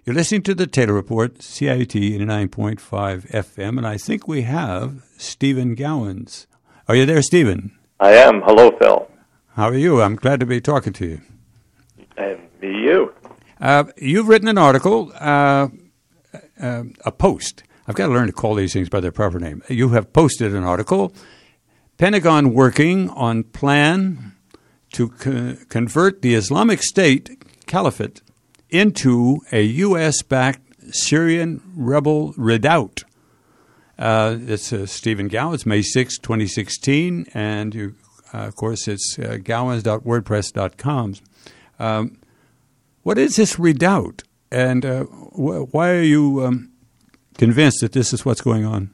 You're listening to the Taylor Report, CIUT 89.5 FM, and I think we have Stephen Gowans. Are you there, Stephen? I am. Hello, Phil. How are you? I'm glad to be talking to you. And me, you. You've written an article, a post. I've got to learn to call these things by their proper name. You have posted an article, Pentagon working on plan to convert the Islamic State Caliphate into a U.S.-backed Syrian rebel redoubt. It's Stephen Gowans, May 6, 2016, and you, of course, it's gowans.wordpress.com. What is this redoubt, and why are you convinced that this is what's going on?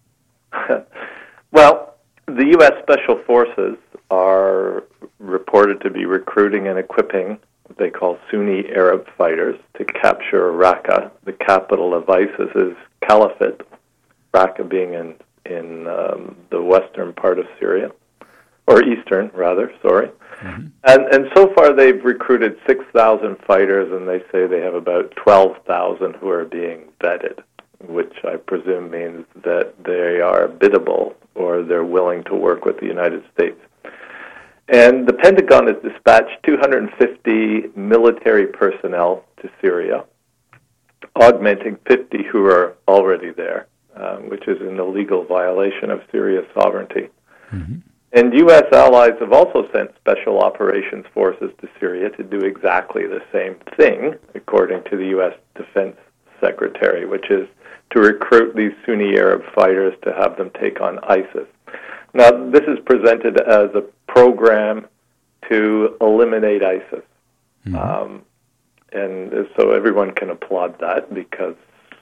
Well, the U.S. Special Forces are reported to be recruiting and equipping what they call Sunni Arab fighters to capture Raqqa, the capital of ISIS's caliphate, Raqqa being in the western part of Syria, or eastern, rather, sorry. Mm-hmm. And so far they've recruited 6,000 fighters, and they say they have about 12,000 who are being vetted, which I presume means that they are biddable or they're willing to work with the United States. And the Pentagon has dispatched 250 military personnel to Syria, augmenting 50 who are already there, which is an illegal violation of Syria's sovereignty. Mm-hmm. And U.S. allies have also sent special operations forces to Syria to do exactly the same thing, according to the U.S. Defense Secretary, which is to recruit these Sunni Arab fighters to have them take on ISIS. Now, this is presented as a program to eliminate ISIS. Mm-hmm. And so everyone can applaud that because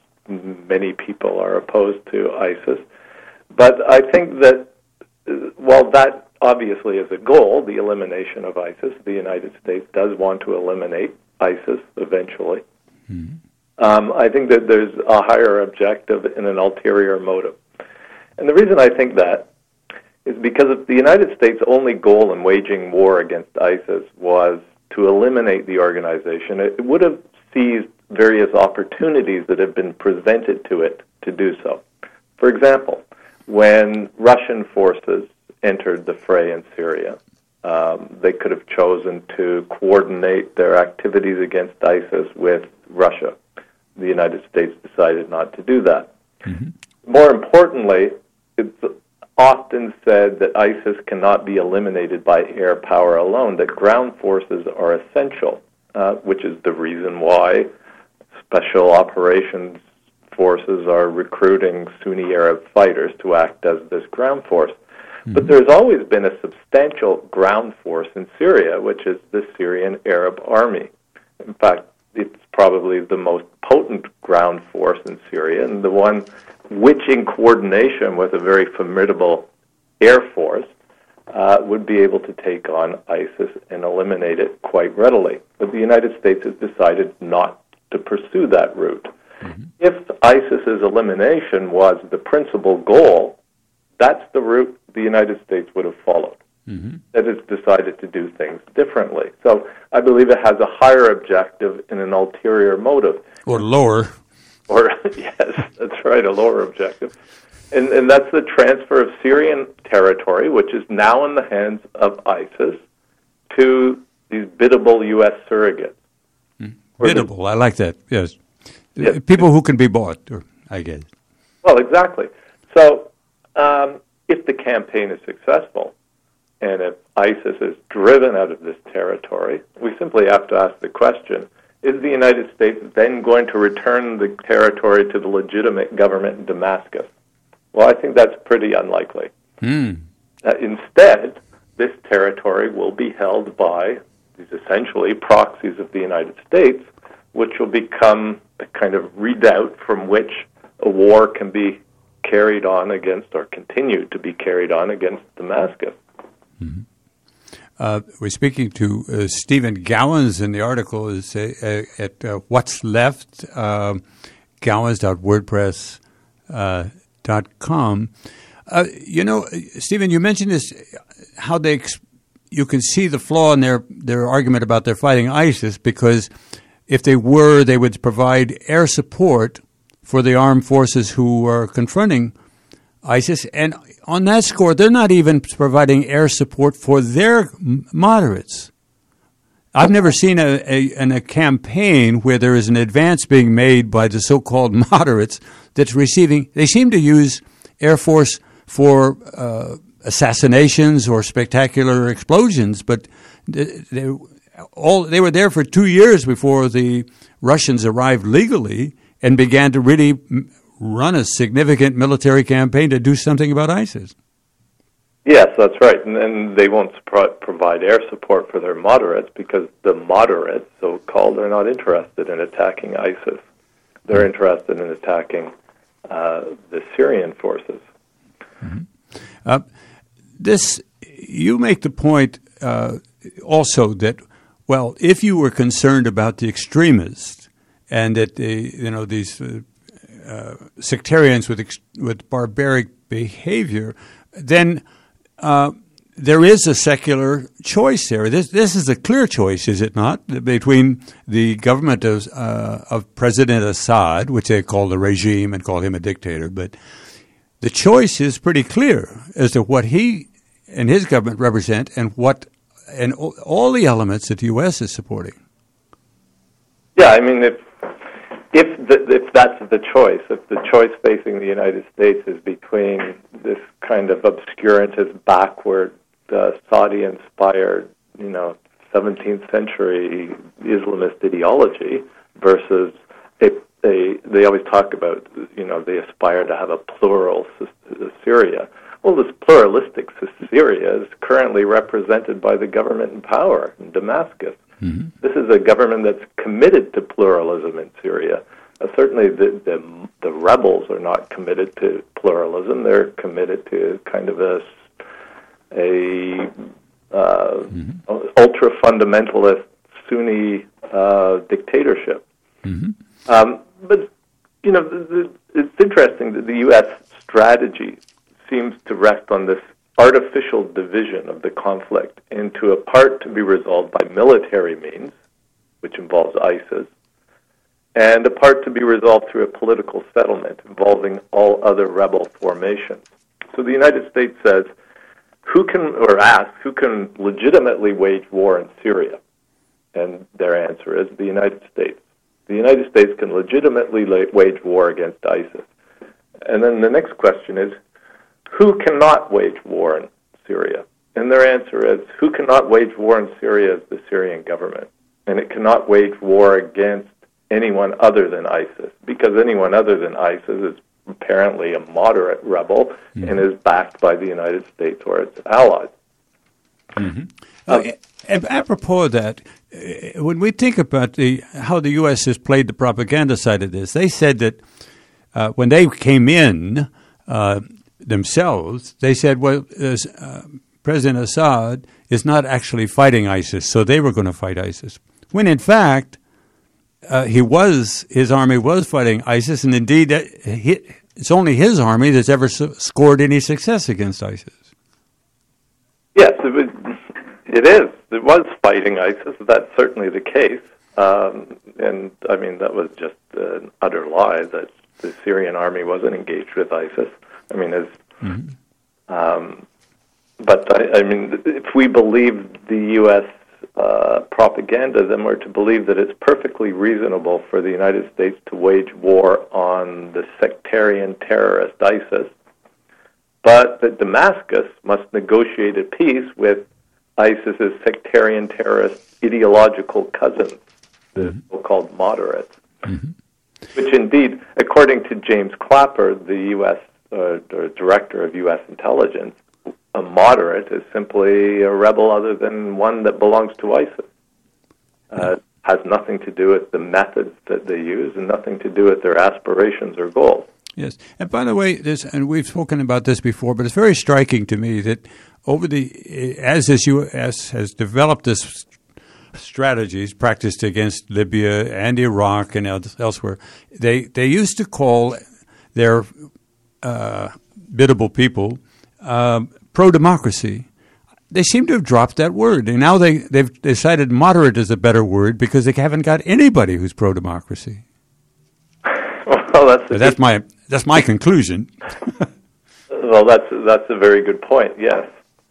many people are opposed to ISIS. But I think that while that obviously is a goal, the elimination of ISIS, the United States does want to eliminate ISIS eventually. Mm-hmm. I think that there's a higher objective and an ulterior motive. And the reason I think that is because if the United States' only goal in waging war against ISIS was to eliminate the organization, it would have seized various opportunities that have been presented to it to do so. For example, when Russian forces entered the fray in Syria, they could have chosen to coordinate their activities against ISIS with Russia. The United States decided not to do that. Mm-hmm. More importantly, it's often said that ISIS cannot be eliminated by air power alone, that ground forces are essential, which is the reason why special operations forces are recruiting Sunni Arab fighters to act as this ground force. Mm-hmm. But there's always been a substantial ground force in Syria, which is the Syrian Arab Army. In fact, it's probably the most potent ground force in Syria, and the one which, in coordination with a very formidable air force, would be able to take on ISIS and eliminate it quite readily. But the United States has decided not to pursue that route. Mm-hmm. If ISIS's elimination was the principal goal, that's the route the United States would have followed. Mm-hmm. It has decided to do things differently. So I believe it has a higher objective and an ulterior motive. Or lower. Or, yes, that's right, a lower objective. And that's the transfer of Syrian territory, which is now in the hands of ISIS, to these biddable U.S. surrogates. Biddable, I like that, yes. Yes. People who can be bought, I guess. Well, exactly. So if the campaign is successful, and if ISIS is driven out of this territory, we simply have to ask the question, is the United States then going to return the territory to the legitimate government in Damascus? Well, I think that's pretty unlikely. Instead, this territory will be held by these essentially proxies of the United States, which will become the kind of redoubt from which a war can be carried on against, or continue to be carried on against Damascus. Mm-hmm. We're speaking to Stephen Gowans, and the article is at What's Left, gowans.wordpress.com. Stephen, you mentioned this, how you can see the flaw in their argument about their fighting ISIS, because if they would provide air support for the armed forces who are confronting ISIS. And on that score, they're not even providing air support for their moderates. I've never seen a campaign where there is an advance being made by the so-called moderates that's receiving. They seem to use Air Force for assassinations or spectacular explosions, but they were there for 2 years before the Russians arrived legally and began to really run a significant military campaign to do something about ISIS. Yes, that's right. And they won't provide air support for their moderates because the moderates, so-called, are not interested in attacking ISIS. They're interested in attacking the Syrian forces. Mm-hmm. You make the point also that, well, if you were concerned about the extremists and that these sectarians with barbaric behavior, then there is a secular choice there. This is a clear choice, is it not, between the government of President Assad, which they call the regime and call him a dictator, but the choice is pretty clear as to what he and his government represent and all the elements that the U.S. is supporting. Yeah, I mean, if that's the choice, if the choice facing the United States is between this kind of obscurantist, backward, Saudi-inspired, 17th century Islamist ideology versus they always talk about, they aspire to have a plural Syria. Well, this pluralistic Syria is currently represented by the government in power in Damascus. Mm-hmm. This is a government that's committed to pluralism in Syria. Certainly the rebels are not committed to pluralism. They're committed to kind of a ultra-fundamentalist Sunni dictatorship. Mm-hmm. But, it's interesting that the U.S. strategy seems to rest on this artificial division of the conflict into a part to be resolved by military means, which involves ISIS, and a part to be resolved through a political settlement involving all other rebel formations. So the United States says, who can legitimately wage war in Syria? And their answer is the United States. The United States can legitimately wage war against ISIS. And then the next question is, who cannot wage war in Syria? And their answer is, who cannot wage war in Syria is the Syrian government. And it cannot wage war against anyone other than ISIS, because anyone other than ISIS is apparently a moderate rebel and is backed by the United States or its allies. Mm-hmm. And apropos of that, when we think about how the U.S. has played the propaganda side of this, they said that when they came in themselves, they said, well, President Assad is not actually fighting ISIS, so they were going to fight ISIS. When in fact, his army was fighting ISIS, and indeed it's only his army that's ever scored any success against ISIS. Yes, it is. It was fighting ISIS. That's certainly the case. And, I mean, that was just an utter lie that the Syrian army wasn't engaged with ISIS. I mean, but, I mean, if we believe the U.S. Propaganda, then we're to believe that it's perfectly reasonable for the United States to wage war on the sectarian terrorist ISIS, but that Damascus must negotiate a peace with ISIS's sectarian terrorist ideological cousins, the so-called moderates, which indeed, according to James Clapper, the U.S. Director of U.S. Intelligence, a moderate is simply a rebel other than one that belongs to ISIS. Has nothing to do with the methods that they use and nothing to do with their aspirations or goals. Yes. And by the way, and we've spoken about this before, but it's very striking to me that as this U.S. has developed this strategies practiced against Libya and Iraq and elsewhere, they used to call their biddable people pro-democracy. they seem to have dropped that word. And now they've decided moderate is a better word because they haven't got anybody who's pro-democracy. Well, that's my conclusion. Well, that's a very good point. Yes,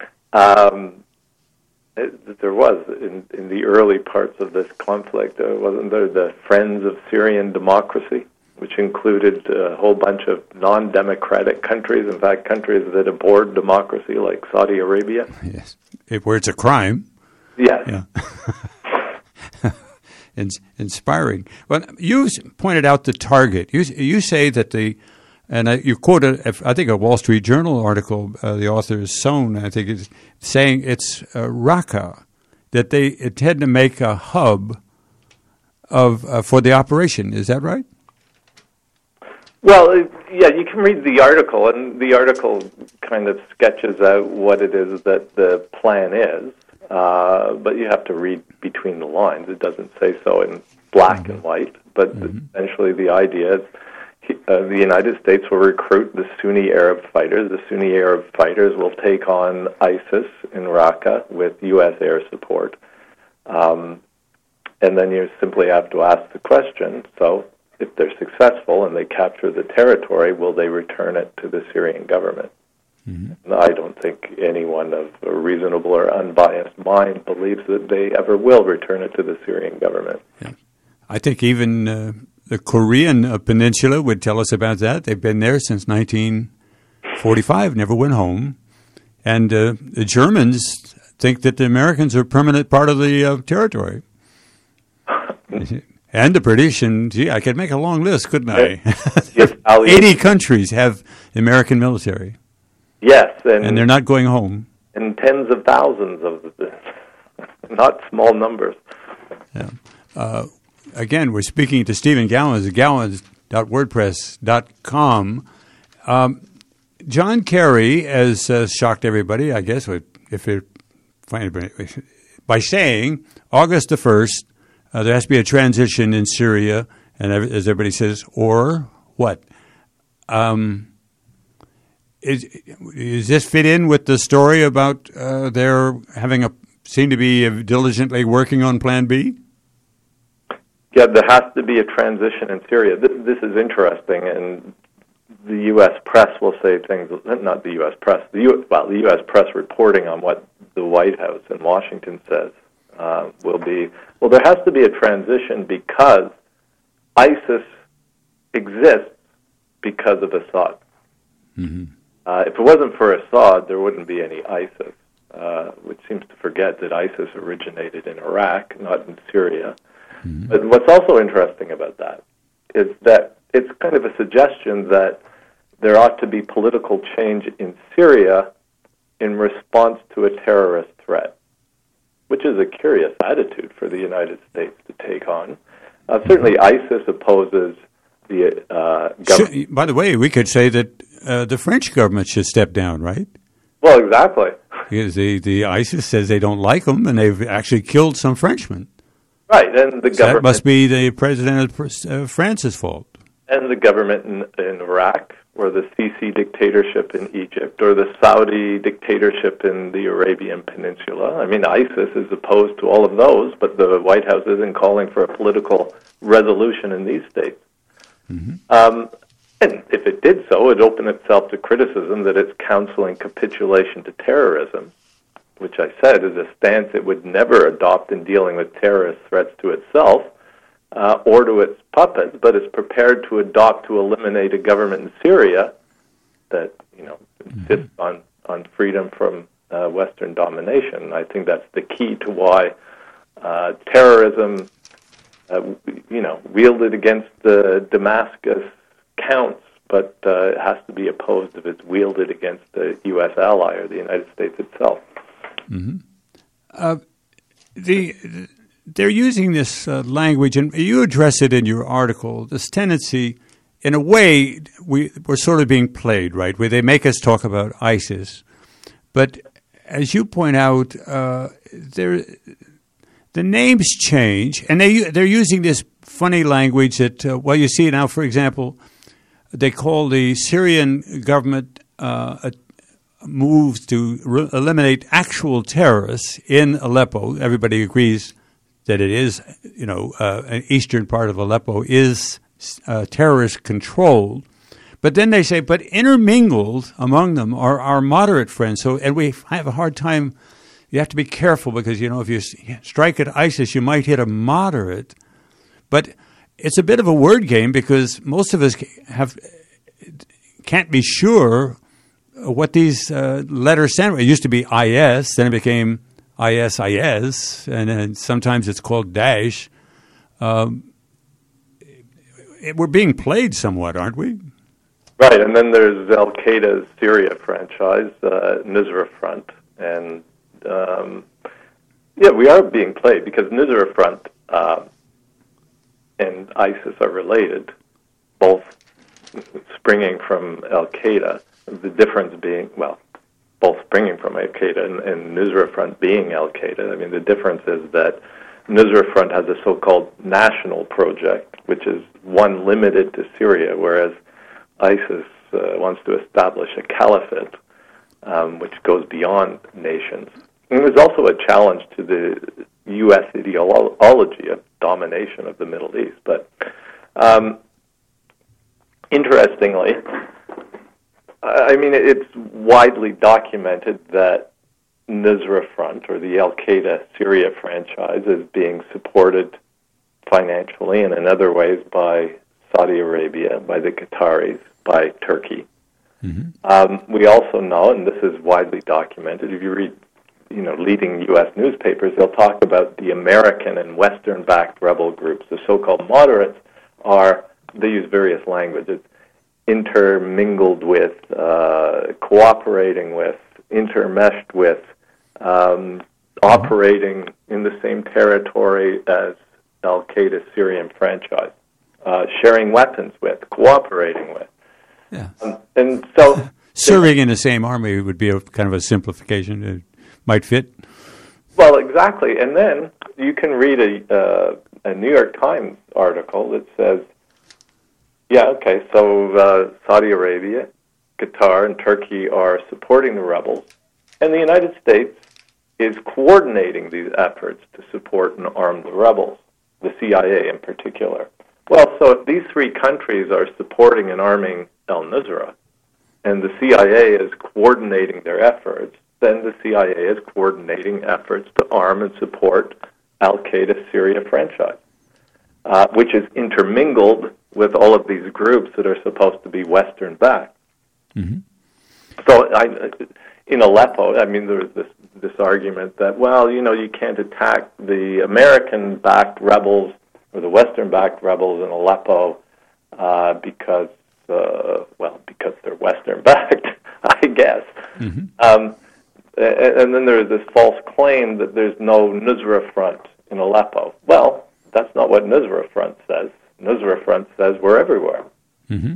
there was in the early parts of this conflict. Wasn't there the Friends of Syrian Democracy, which included a whole bunch of non-democratic countries, in fact, countries that abhorred democracy, like Saudi Arabia? Yes, where it's a crime. Yes. Yeah. Inspiring. Well, you pointed out the target. You say that you quoted, I think, a Wall Street Journal article. The author is Sohn, I think, is saying it's Raqqa, that they intend to make a hub for the operation. Is that right? Well, yeah, you can read the article, and the article kind of sketches out what it is that the plan is, but you have to read between the lines. It doesn't say so in black and white, but essentially the idea is the United States will recruit the Sunni Arab fighters. The Sunni Arab fighters will take on ISIS in Raqqa with U.S. air support. And then you simply have to ask the question, so if they're successful and they capture the territory, will they return it to the Syrian government? Mm-hmm. I don't think anyone of a reasonable or unbiased mind believes that they ever will return it to the Syrian government. Yeah. I think even the Korean peninsula would tell us about that. They've been there since 1945, never went home. And the Germans think that the Americans are a permanent part of the territory. And the British, and gee, I could make a long list, couldn't I? Yes, 80 countries have American military. Yes. And they're not going home. And tens of thousands of them, not small numbers. Yeah. Again, we're speaking to Stephen Gowans at gowans.wordpress.com. John Kerry has shocked everybody, I guess, by saying August the 1st, there has to be a transition in Syria, and as everybody says, or what? Does this fit in with the story about their seem to be diligently working on Plan B? Yeah, there has to be a transition in Syria. This is interesting, and the U.S. press will say things, not the U.S. press, the U.S. press reporting on what the White House in Washington says will be, well, there has to be a transition because ISIS exists because of Assad. Mm-hmm. If it wasn't for Assad, there wouldn't be any ISIS, which seems to forget that ISIS originated in Iraq, not in Syria. Mm-hmm. But what's also interesting about that is that it's kind of a suggestion that there ought to be political change in Syria in response to a terrorist threat, which is a curious attitude for the United States to take on. Certainly ISIS opposes the government. By the way, we could say that the French government should step down, right? Well, exactly. Because the ISIS says they don't like them, and they've actually killed some Frenchmen. Right, and the government... That must be the president of France's fault. And the government in Iraq, or the Sisi dictatorship in Egypt, or the Saudi dictatorship in the Arabian Peninsula. I mean, ISIS is opposed to all of those, but the White House isn't calling for a political resolution in these states. Mm-hmm. And if it did so, it opened itself to criticism that it's counseling capitulation to terrorism, which I said is a stance it would never adopt in dealing with terrorist threats to itself or to its puppets, but is prepared to adopt to eliminate a government in Syria that, insists on freedom from Western domination. I think that's the key to why terrorism, wielded against the Damascus counts, but it has to be opposed if it's wielded against the U.S. ally or the United States itself. Mm-hmm. They're using this language, and you address it in your article, this tendency, in a way, we're sort of being played, right, where they make us talk about ISIS. But as you point out, the names change, and they're using this funny language that, you see now, for example, they call the Syrian government a moves to eliminate actual terrorists in Aleppo. Everybody agrees that it is, an eastern part of Aleppo is terrorist controlled. But then they say, but intermingled among them are our moderate friends. And we have a hard time. You have to be careful because, if you strike at ISIS, you might hit a moderate. But it's a bit of a word game because most of us can't be sure what these letters stand for. It used to be IS, then it became ISIS, and then sometimes it's called Daesh. We're being played somewhat, aren't we? Right, and then there's Al-Qaeda's Syria franchise, Nusra Front, and we are being played because Nusra Front and ISIS are related, both springing from Al-Qaeda. The difference being, both springing from Al-Qaeda and Nusra Front being Al-Qaeda. I mean, the difference is that Nusra Front has a so-called national project, which is one limited to Syria, whereas ISIS wants to establish a caliphate, which goes beyond nations. And there's also a challenge to the U.S. ideology of domination of the Middle East. But interestingly, it's widely documented that Nusra Front, or the Al-Qaeda Syria franchise, is being supported financially and in other ways by Saudi Arabia, by the Qataris, by Turkey. Mm-hmm. We also know, and this is widely documented, if you read leading U.S. newspapers, they'll talk about the American and Western-backed rebel groups. The so-called moderates they use various languages, intermingled with, cooperating with, intermeshed with, operating in the same territory as Al-Qaeda Syrian franchise, sharing weapons with, cooperating with. Yeah. And so serving in the same army would be a kind of a simplification. It might fit. Well, exactly. And then you can read a New York Times article that says, so Saudi Arabia, Qatar, and Turkey are supporting the rebels, and the United States is coordinating these efforts to support and arm the rebels, the CIA in particular. Well, so if these three countries are supporting and arming al-Nusra, and the CIA is coordinating their efforts, then the CIA is coordinating efforts to arm and support Al-Qaeda Syria franchise, which is intermingled with all of these groups that are supposed to be Western-backed. Mm-hmm. So in Aleppo, there's this argument that, you can't attack the American-backed rebels or the Western-backed rebels in Aleppo because they're Western-backed, I guess. Mm-hmm. And then there's this false claim that there's no Nusra Front in Aleppo. Well, that's not what Nusra Front says. Nusra Front says we're everywhere. Mm-hmm.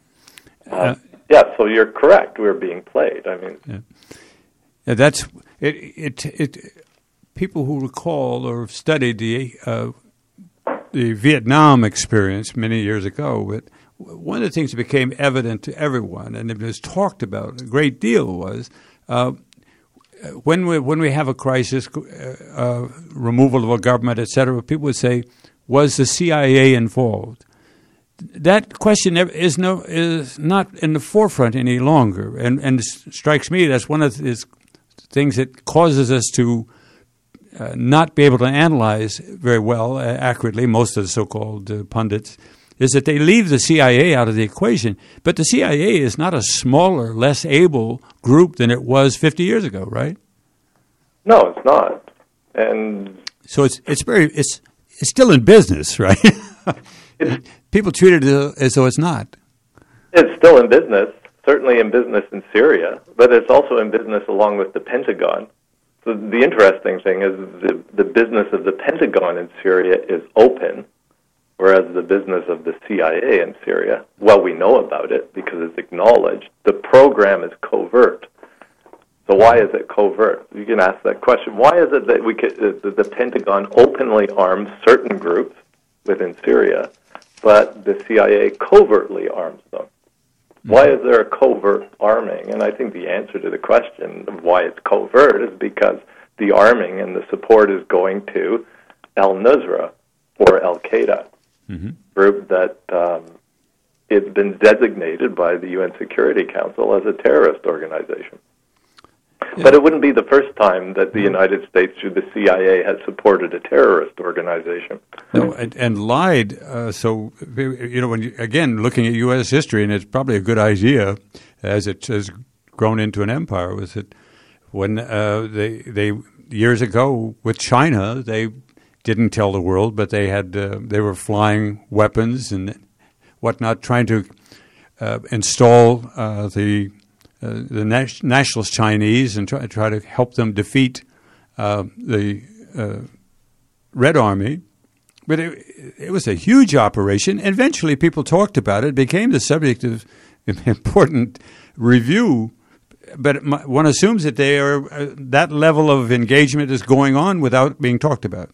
So you're correct. We're being played. That's it. People who recall or have studied the Vietnam experience many years ago, but one of the things that became evident to everyone, and it was talked about a great deal, was when we have a crisis, removal of a government, etc., people would say, was the CIA involved? That question is not in the forefront any longer, and it strikes me that's one of the things that causes us to not be able to analyze very well, accurately, most of the so-called pundits, is that they leave the CIA out of the equation. But the CIA is not a smaller, less able group than it was 50 years ago, right? No, it's not. And so it's still in business, right? People treat it as though it's not. It's still in business, certainly in business in Syria, but it's also in business along with the Pentagon. So the interesting thing is the business of the Pentagon in Syria is open, whereas the business of the CIA in Syria, we know about it because it's acknowledged. The program is covert. So why is it covert? You can ask that question. Why is it that the Pentagon openly arms certain groups within Syria, but the CIA covertly arms them? Why is there a covert arming? And I think the answer to the question of why it's covert is because the arming and the support is going to al-Nusra or Al-Qaeda, group that it's been designated by the UN Security Council as a terrorist organization. Yeah. But it wouldn't be the first time that the United States through the CIA has supported a terrorist organization. No, and lied. So, when again, looking at U.S. history, and it's probably a good idea as it has grown into an empire, was that when they years ago with China, they didn't tell the world, but they had they were flying weapons and whatnot, trying to install the nationalist Chinese and try to help them defeat the Red Army. But it was a huge operation. Eventually, people talked about it. It became the subject of important review. But one assumes that they are that level of engagement is going on without being talked about.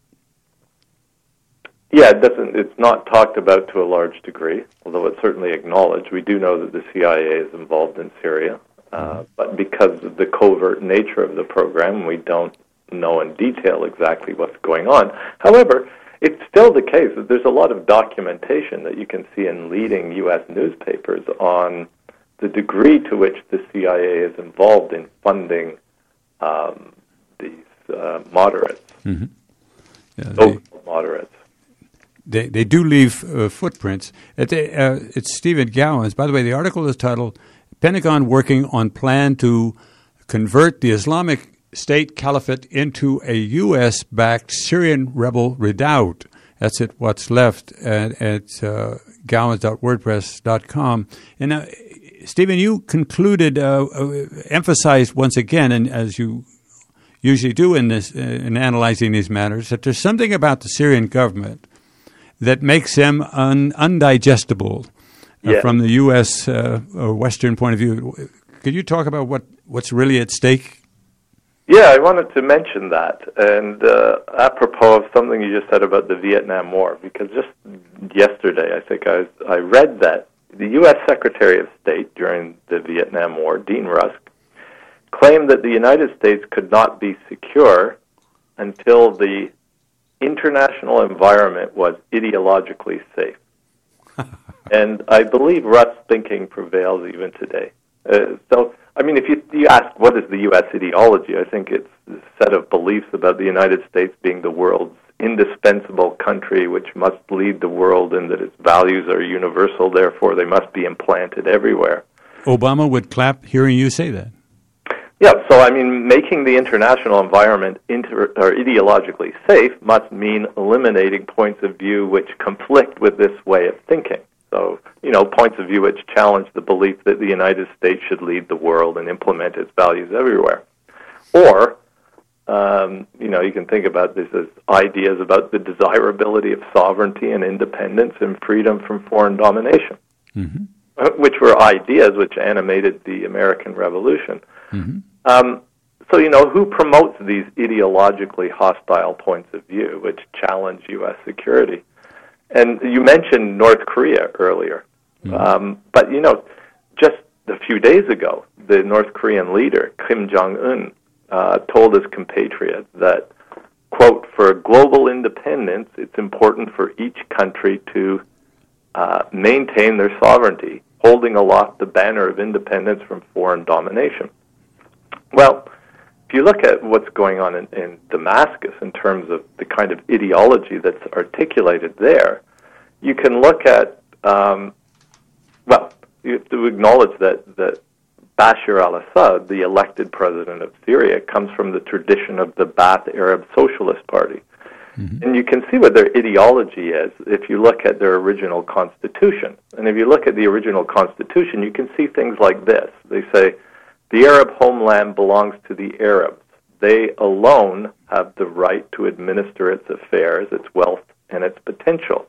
Yeah, it's not talked about to a large degree, although it's certainly acknowledged. We do know that the CIA is involved in Syria, but because of the covert nature of the program, we don't know in detail exactly what's going on. However, it's still the case that there's a lot of documentation that you can see in leading U.S. newspapers on the degree to which the CIA is involved in funding these moderates, social moderates. They do leave footprints. It's Stephen Gowans. By the way, the article is titled "Pentagon Working on Plan to Convert the Islamic State Caliphate into a U.S.-backed Syrian rebel redoubt." That's at What's Left at gowans.wordpress.com. And Stephen, you concluded, emphasized once again, and as you usually do in analyzing these matters, that there's something about the Syrian government that makes them undigestible from the U.S. Or Western point of view. Could you talk about what's really at stake? Yeah, I wanted to mention that, and apropos of something you just said about the Vietnam War, because just yesterday, I think I read that the U.S. Secretary of State during the Vietnam War, Dean Rusk, claimed that the United States could not be secure until the international environment was ideologically safe. And I believe Rusk's thinking prevails even today. So, I mean, if you ask what is the U.S. ideology, I think it's a set of beliefs about the United States being the world's indispensable country which must lead the world and that its values are universal, therefore they must be implanted everywhere. Obama would clap hearing you say that. Yeah, so I mean, making the international environment ideologically safe must mean eliminating points of view which conflict with this way of thinking. So, points of view which challenge the belief that the United States should lead the world and implement its values everywhere. Or, you can think about this as ideas about the desirability of sovereignty and independence and freedom from foreign domination, which were ideas which animated the American Revolution. So, who promotes these ideologically hostile points of view which challenge U.S. security? And you mentioned North Korea earlier. But, just a few days ago, the North Korean leader, Kim Jong-un, told his compatriots that, quote, for global independence, it's important for each country to maintain their sovereignty, holding aloft the banner of independence from foreign domination. Well, if you look at what's going on in Damascus in terms of the kind of ideology that's articulated there, you can look at, you have to acknowledge that Bashar al-Assad, the elected president of Syria, comes from the tradition of the Ba'ath Arab Socialist Party. And you can see what their ideology is if you look at their original constitution. And if you look at the original constitution, you can see things like this. They say, the Arab homeland belongs to the Arabs. They alone have the right to administer its affairs, its wealth, and its potential.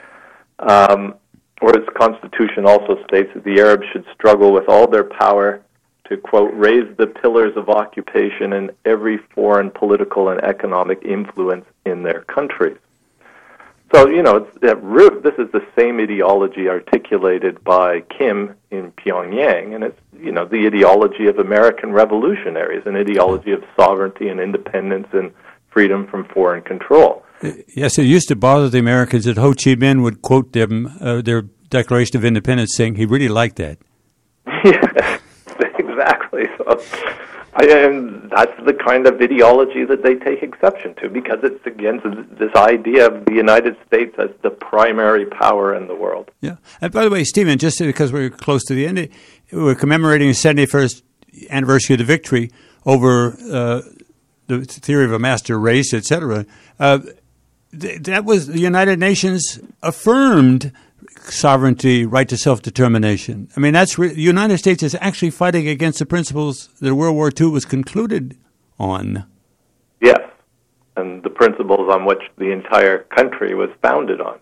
Or its constitution also states that the Arabs should struggle with all their power to, quote, raise the pillars of occupation and every foreign political and economic influence in their countries. So, it's at root, this is the same ideology articulated by Kim in Pyongyang, and it's, the ideology of American revolutionaries, an ideology of sovereignty and independence and freedom from foreign control. Yes, it used to bother the Americans that Ho Chi Minh would quote them, their Declaration of Independence, saying he really liked that. Yes, exactly. So, and that's the kind of ideology that they take exception to, because it's against this idea of the United States as the primary power in the world. Yeah. And by the way, Stephen, just because we're close to the end, we're commemorating the 71st anniversary of the victory over the theory of a master race, etc. That was the United Nations affirmed sovereignty, right to self-determination. I mean, the United States is actually fighting against the principles that World War II was concluded on. Yes, and the principles on which the entire country was founded on,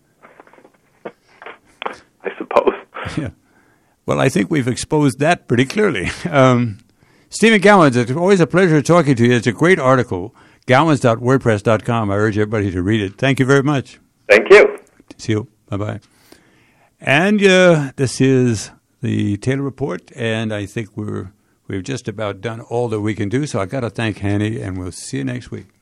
I suppose. Yeah. Well, I think we've exposed that pretty clearly. Stephen Gowans, it's always a pleasure talking to you. It's a great article, gowans.wordpress.com. I urge everybody to read it. Thank you very much. Thank you. See you. Bye-bye. And this is the Taylor Report, and I think we've just about done all that we can do. So I got to thank Hanny, and we'll see you next week.